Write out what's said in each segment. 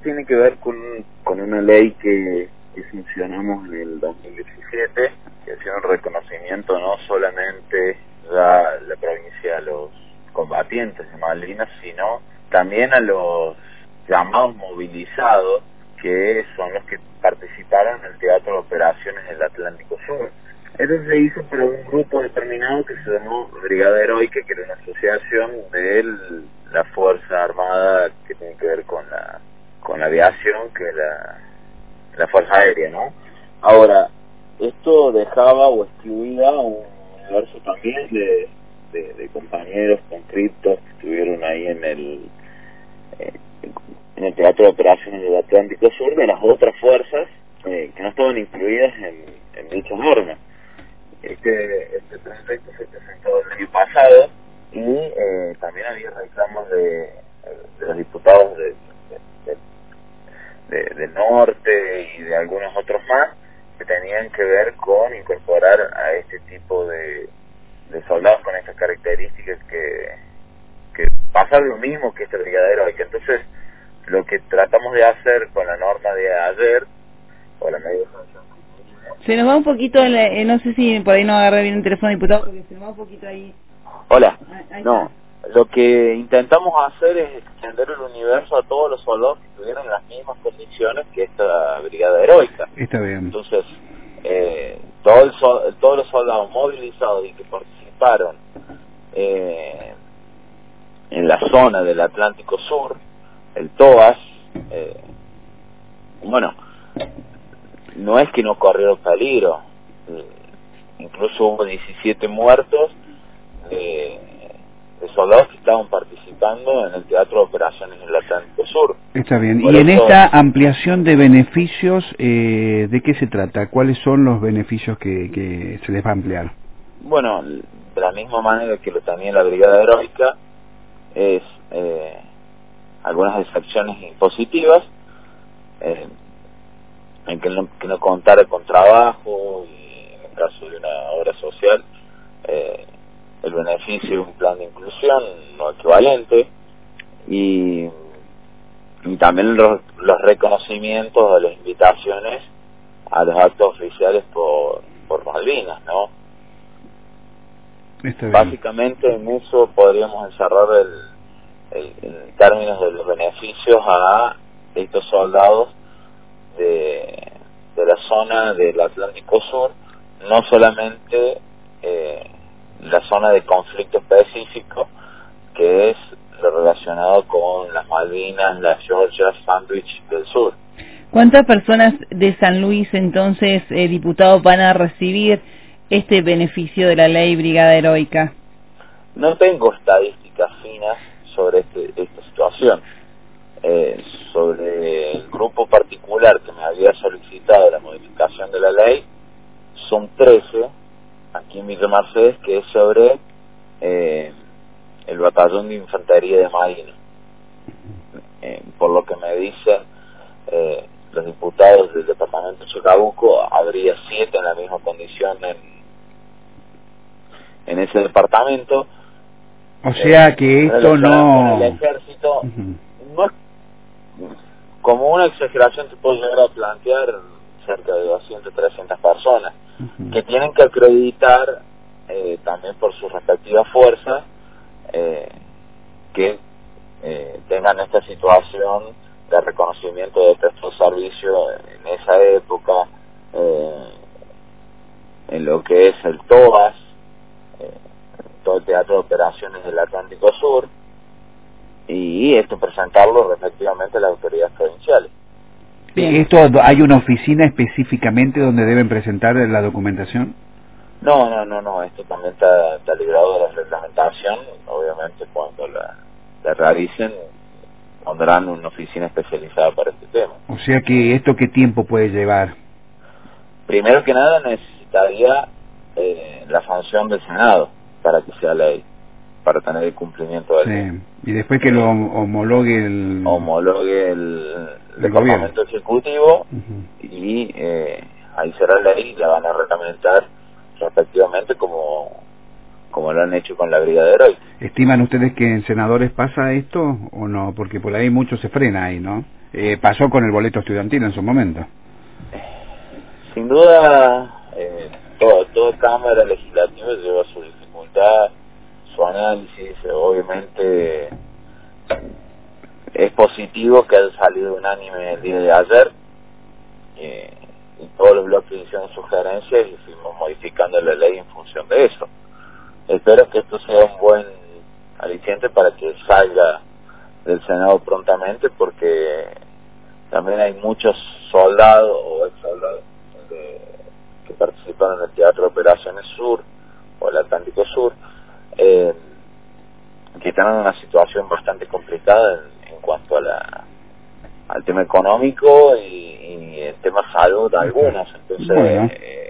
tiene que ver con una ley que sancionamos en el 2017, que hacía un reconocimiento no solamente a la provincia, a los combatientes de Malvinas, sino también a los llamados movilizados, que son los que participaron en el Teatro de Operaciones del Atlántico Sur. Eso se hizo por un grupo determinado que se llamó Brigada Heroica, que era una asociación de la Fuerza Armada que tiene que ver con la aviación, que es la Fuerza Aérea, ¿no? Ahora, esto dejaba o excluía un universo también de compañeros conscriptos que estuvieron ahí en el Teatro de Operaciones del Atlántico Sur, de las otras fuerzas que no estaban incluidas en dicha norma. Este proyecto se presentó el año pasado y también había reclamos de los diputados del norte y de algunos otros más que tenían que ver con incorporar a este tipo de soldados con estas características que pasan lo mismo que esta brigada heroica. Entonces, lo que tratamos de hacer con la norma de ayer, o la medida de sanción, se nos va un poquito, no sé si por ahí no agarré bien el teléfono, diputado, porque se nos va un poquito ahí. Hola, Ahí no, lo que intentamos hacer es extender el universo a todos los soldados que tuvieran las mismas condiciones que esta brigada heroica. Está bien. Entonces, todos los soldados movilizados y que participaron en la zona del Atlántico Sur, el TOAS, bueno, no es que no corrieron peligro, incluso hubo 17 muertos de soldados que estaban participando en el Teatro de Operaciones del Atlántico Sur. Está bien. Por y en eso, esta ampliación de beneficios, ¿de qué se trata? ¿Cuáles son los beneficios que se les va a ampliar? bueno, de la misma manera que lo tenía la Brigada Heroica, es algunas excepciones impositivas, en que no contara con trabajo, y en el caso de una obra social, el beneficio de un plan de inclusión no equivalente, y también los reconocimientos de las invitaciones a los actos oficiales por Malvinas, ¿no? Está bien. Básicamente en eso podríamos encerrar en términos de los beneficios a estos soldados de la zona del Atlántico Sur, no solamente la zona de conflicto específico, que es lo relacionado con las Malvinas, las Georgias, Sandwich del Sur. ¿Cuántas personas de San Luis, entonces, diputados, van a recibir este beneficio de la ley Brigada Heroica? No tengo estadísticas finas sobre esta situación. Sobre el grupo particular que me había solicitado la modificación de la ley, son 13, aquí en Villa Mercedes, que es sobre el batallón de infantería de Marina. Por lo que me dicen los diputados del departamento de Chacabuco, habría 7 en la misma condición en ese departamento. O sea que esto no... El ejército no es, como una exageración te puedo llegar a plantear, cerca de 200, 300 personas que tienen que acreditar también por sus respectivas fuerzas que tengan esta situación de reconocimiento de estos servicios en esa época, en lo que es el TOAS, todo el Teatro de Operaciones del Atlántico Sur, y esto presentarlo respectivamente a las autoridades provinciales. ¿Esto hay una oficina específicamente donde deben presentar la documentación? No, esto también está librado de la reglamentación. Obviamente cuando la realicen pondrán una oficina especializada para este tema. O sea que ¿esto qué tiempo puede llevar? Primero que nada necesitaría la sanción del Senado para que sea ley, para tener el cumplimiento de la ley. Y después que lo homologue el Departamento Ejecutivo, y ahí será ley y la van a reglamentar respectivamente como lo han hecho con la Brigada Heroica. ¿Estiman ustedes que en senadores pasa esto o no? Porque por ahí mucho se frena ahí, ¿no? pasó con el boleto estudiantil en su momento. Sin duda, toda Cámara Legislativa lleva su dificultad, su análisis. Obviamente es positivo que haya salido unánime el día de ayer, y todos los bloques hicieron sugerencias y fuimos modificando la ley en función de eso. Espero que esto sea un buen aliciente para que salga del Senado prontamente, porque también hay muchos soldados o ex soldados que participaron en el Teatro de Operaciones Sur o el Atlántico Sur, que están en una situación bastante complicada en cuanto al tema económico y el tema salud algunos. Entonces, bueno,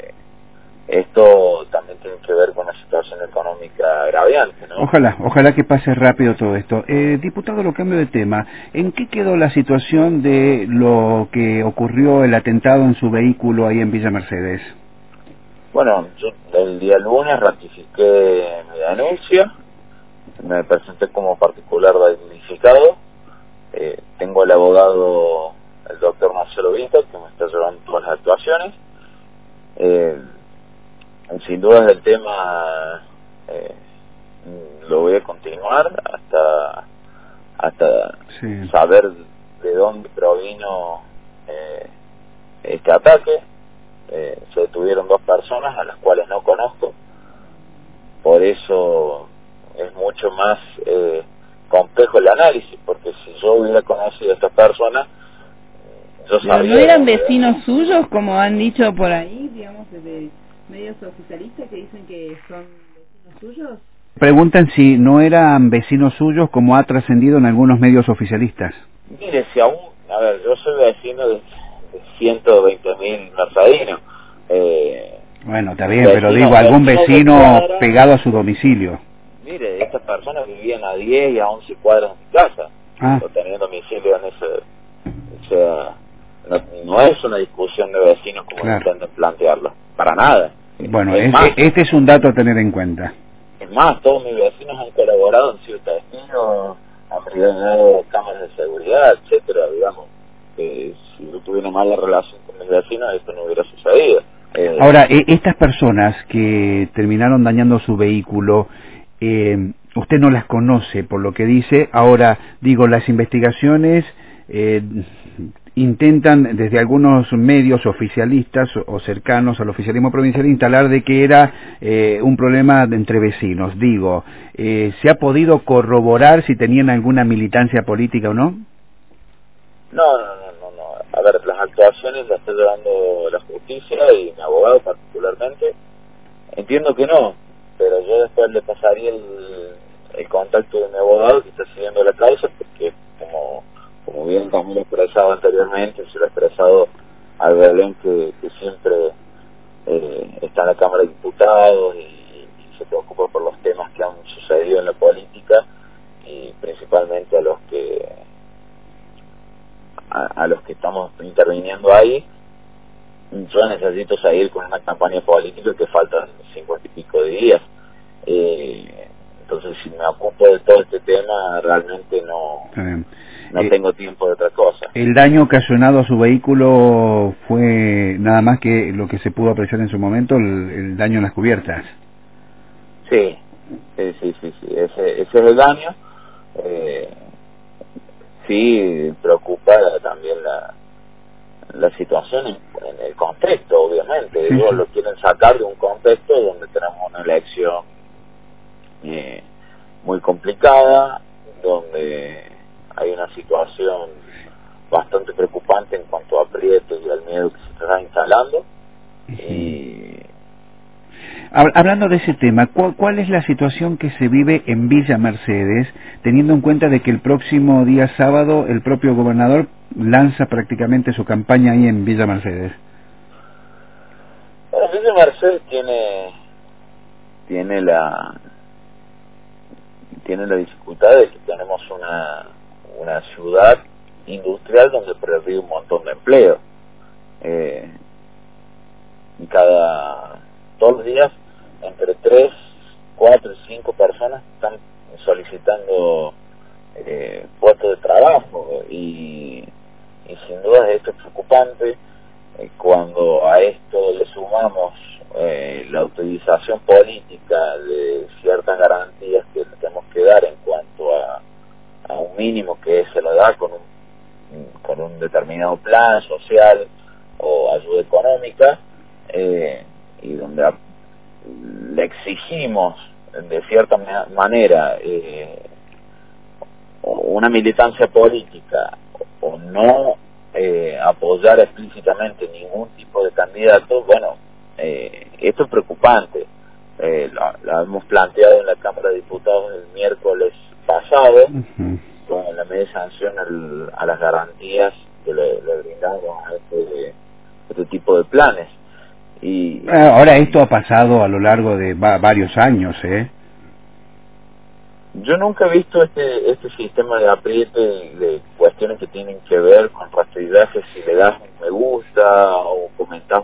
esto también tiene que ver con la situación económica agraviante, ¿no? Ojalá que pase rápido todo esto. Diputado, lo cambio de tema. ¿En qué quedó la situación de lo que ocurrió, el atentado en su vehículo ahí en Villa Mercedes? Bueno, yo el día lunes ratifiqué mi denuncia, me presenté como particular damnificado, tengo al abogado, el doctor Marcelo Vinta, que me está llevando todas las actuaciones. Sin duda el tema lo voy a continuar hasta sí, saber de dónde provino este ataque. Se detuvieron 2 personas a las cuales no conozco, por eso es mucho más complejo el análisis, porque si yo hubiera conocido a estas personas, yo ¿Pero sabía... no eran vecinos suyos, como han dicho por ahí, digamos, de medios oficialistas que dicen que son vecinos suyos? Preguntan si no eran vecinos suyos, como ha trascendido en algunos medios oficialistas. Mire, si aún... A ver, yo soy vecino de 120.000 mercadinos. Bueno, está bien, pero digo, algún vecino pegado a su domicilio. Mire, estas personas vivían a 10 y a 11 cuadras de mi casa, teniendo domicilio en ese... O sea, no es una discusión de vecinos como claro, intentan plantearlo, para nada. Bueno, más, este es un dato a tener en cuenta. Es más, todos mis vecinos han colaborado en cierta testigos, han brindado cámaras de seguridad, etcétera, digamos. Si no tuviera mala relación con mis vecinos, esto no hubiera sucedido. Ahora, estas personas que terminaron dañando su vehículo, usted no las conoce por lo que dice. Ahora, digo, las investigaciones intentan desde algunos medios oficialistas o cercanos al oficialismo provincial instalar de que era un problema entre vecinos. Digo, ¿se ha podido corroborar si tenían alguna militancia política o no? No. A ver, las actuaciones las está llevando la justicia y mi abogado particularmente. Entiendo que no, pero yo después le pasaría el contacto de mi abogado que está siguiendo la causa, porque como bien también lo he expresado anteriormente, se lo he expresado al Belén que siempre está en la Cámara de Diputados y se preocupa por los temas que han sucedido en la política y principalmente a los que estamos interviniendo ahí. Yo necesito seguir con una campaña política que faltan 50 y pico de días. Entonces, si me ocupo de todo este tema, realmente no tengo tiempo de otra cosa. ¿El daño ocasionado a su vehículo fue nada más que lo que se pudo apreciar en su momento, el daño en las cubiertas? Sí. Ese es el daño. Sí, preocupa también la situación en el contexto, obviamente. Sí, Ellos sí. lo quieren sacar de un contexto donde tenemos una elección muy complicada, donde hay una situación bastante preocupante en cuanto a aprietos y al miedo que se está instalando. Hablando de ese tema, ¿cuál es la situación que se vive en Villa Mercedes, teniendo en cuenta de que el próximo día sábado el propio gobernador lanza prácticamente su campaña ahí en Villa Mercedes? Bueno, Villa Mercedes tiene la dificultad de que tenemos una ciudad industrial donde perdió un montón de empleo. Todos los días entre 3, 4 y 5 personas están solicitando puestos de trabajo y y sin duda esto es preocupante. Cuando a esto le sumamos la utilización política de ciertas garantías que tenemos que dar en cuanto a un mínimo que se lo da con un determinado plan social o ayuda económica, y donde le exigimos de cierta manera una militancia política o no apoyar explícitamente ningún tipo de candidato, bueno, esto es preocupante. Lo hemos planteado en la Cámara de Diputados el miércoles pasado, con la medida de sanción a las garantías que le brindamos a este tipo de planes. Y ahora esto ha pasado a lo largo de varios años, Yo nunca he visto este sistema de apriete de cuestiones que tienen que ver con rastreaje, si le das un me gusta o comentás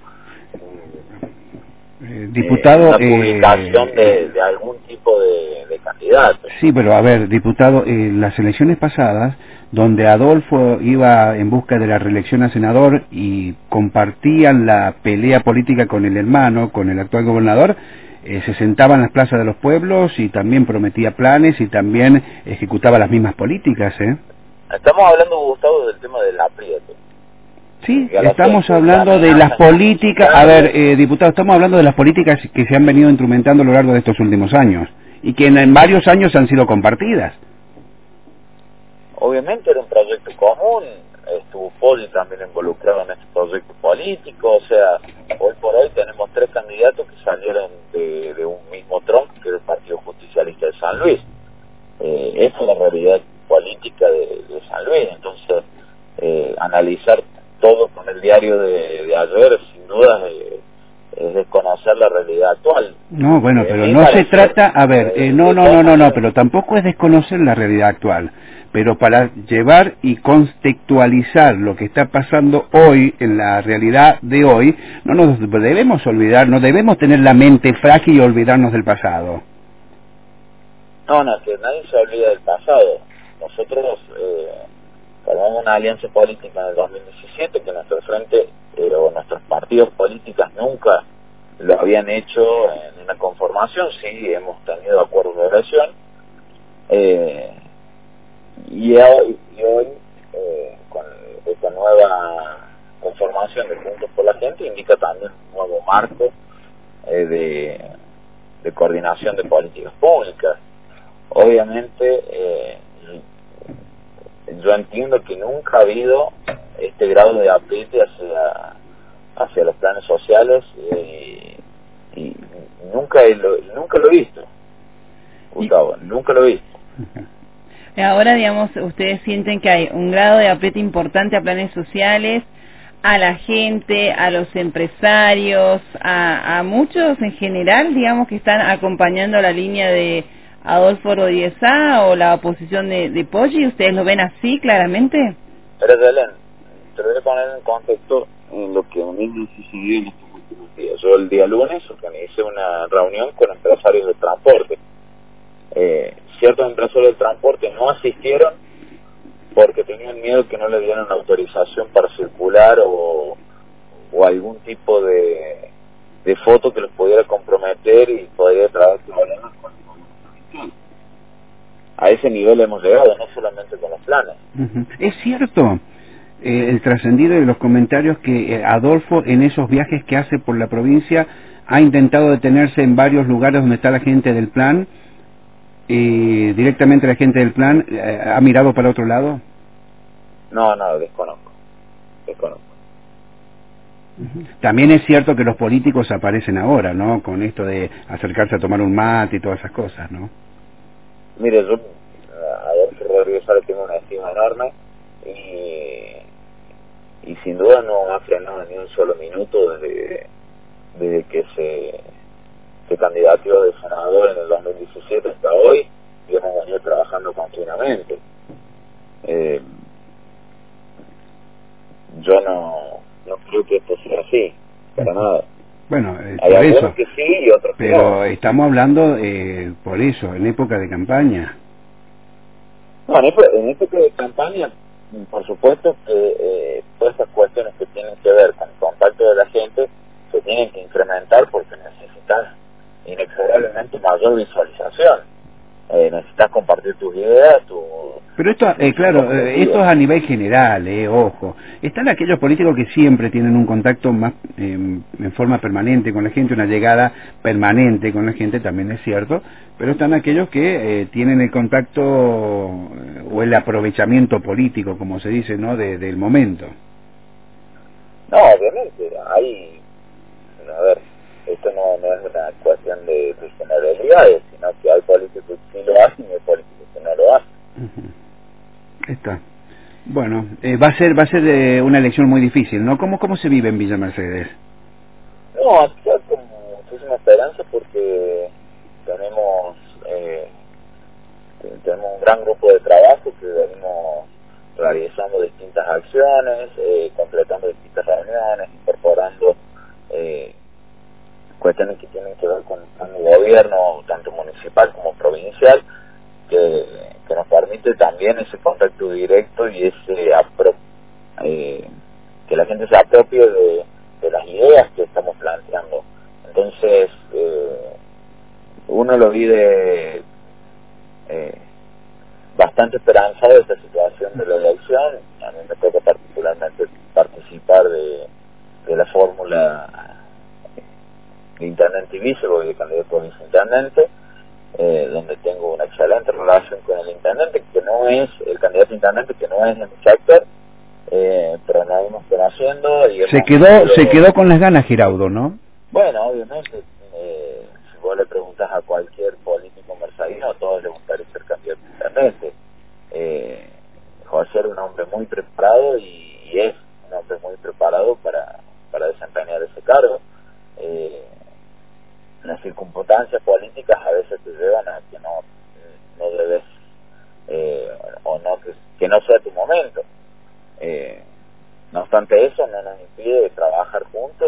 diputado, una publicación de algún tipo de candidato. Sí, pero a ver, diputado, las elecciones pasadas, donde Adolfo iba en busca de la reelección a senador y compartían la pelea política con el hermano, con el actual gobernador, se sentaba en las plazas de los pueblos y también prometía planes y también ejecutaba las mismas políticas, Estamos hablando, Gustavo, del tema del apriete. Sí, estamos hablando de las políticas, a ver, diputado, estamos hablando de las políticas que se han venido instrumentando a lo largo de estos últimos años y que en varios años han sido compartidas. Obviamente era un proyecto común, estuvo Poli también involucrado en este proyecto político, o sea, hoy por hoy tenemos 3 candidatos que salieron de un mismo tronco, que es el Partido Justicialista de San Luis. Esa es la realidad política de San Luis, entonces analizar todo con el diario de ayer, sin duda, es desconocer la realidad actual. No, bueno, pero no se trata, a ver, no, pero tampoco es desconocer la realidad actual. Pero para llevar y contextualizar lo que está pasando hoy, en la realidad de hoy, no nos debemos olvidar, no debemos tener la mente frágil y olvidarnos del pasado. No, que nadie se olvida del pasado. Nosotros formamos una alianza política en el 2017 que nuestro frente o nuestros partidos políticos nunca lo habían hecho en una conformación. Sí, hemos tenido acuerdos de adhesión. Y hoy con esta nueva conformación de Juntos por la Gente indica también un nuevo marco de coordinación de políticas públicas. Obviamente yo entiendo que nunca ha habido este grado de apriete hacia los planes sociales y nunca lo he visto, Gustavo, nunca lo he visto. Ahora, digamos, ustedes sienten que hay un grado de apriete importante a planes sociales, a la gente, a los empresarios, a muchos en general, digamos, que están acompañando la línea de Adolfo Rodríguez Sá o la oposición de Poggi. ¿Ustedes lo ven así claramente? Pero Belén, te voy a poner en contexto en lo que a mí me sucedió en estos últimos días. Yo el día lunes organicé una reunión con empresarios del transporte. Ciertos empresarios del transporte no asistieron porque tenían miedo que no le dieran autorización para circular o algún tipo de foto que los pudiera comprometer y podría traer problemas con el gobierno. A ese nivel hemos llegado, no solamente con los planes. Es cierto, el trascendido de los comentarios que Adolfo en esos viajes que hace por la provincia ha intentado detenerse en varios lugares donde está la gente del plan. Directamente la gente del plan ha mirado para otro lado. No, desconozco. También es cierto que los políticos aparecen ahora, ¿no? Con esto de acercarse a tomar un mate y todas esas cosas, ¿no? Mire, yo a Adolfo Rodríguez Sá le tengo una estima enorme y sin duda no ha frenado ni un solo minuto desde que se candidateó de senador en el 2017 hasta hoy y hemos venido trabajando continuamente. Yo no creo que esto sea así, para nada. Bueno, hay por algunos eso, que sí y otros que no. pero estamos hablando por eso, en época de campaña. No, en época de campaña por supuesto que todas estas cuestiones que tienen que ver con el contacto de la gente se tienen que incrementar porque necesitas inexorablemente mayor visualización. Necesitas compartir tus ideas, Pero esto, claro, esto es a nivel general, ojo. Están aquellos políticos que siempre tienen un contacto más en forma permanente con la gente, una llegada permanente con la gente, también es cierto, pero están aquellos que tienen el contacto o el aprovechamiento político, como se dice, ¿no?, del momento. No, obviamente, hay, a ver, esto no es una cuestión de generalidades, sino que hay políticos que sí lo hacen y hay políticos que no lo hacen. Está. Bueno, va a ser una elección muy difícil, ¿no? ¿Cómo se vive en Villa Mercedes? No, aquí hay con muchísima esperanza porque tenemos un gran grupo de trabajo que venimos realizando distintas acciones, completando distintas reuniones, incorporando cuestiones que tienen que ver con el gobierno, tanto municipal como provincial, que nos permite también ese contacto directo y ese que la gente se apropie de las ideas que estamos planteando. Entonces, uno lo vive bastante esperanzado de esta situación de la elección. A mí me toca particularmente participar de la fórmula de intendente y vice, voy de candidato a viceintendente, donde tengo una excelente relación con el intendente, que no es el candidato a intendente, que no es de mi sector, pero nos hemos conociendo y se quedó con las ganas Giraudo, ¿no? Bueno, obviamente, si vos le preguntas a cualquier político mercedino, a todos les gustaría ser candidato a intendente. José era un hombre muy preparado y es un hombre muy preparado para desempeñar ese cargo. Las circunstancias políticas a veces te llevan a que no debes o no que no sea tu momento. No obstante eso, no nos impide trabajar juntos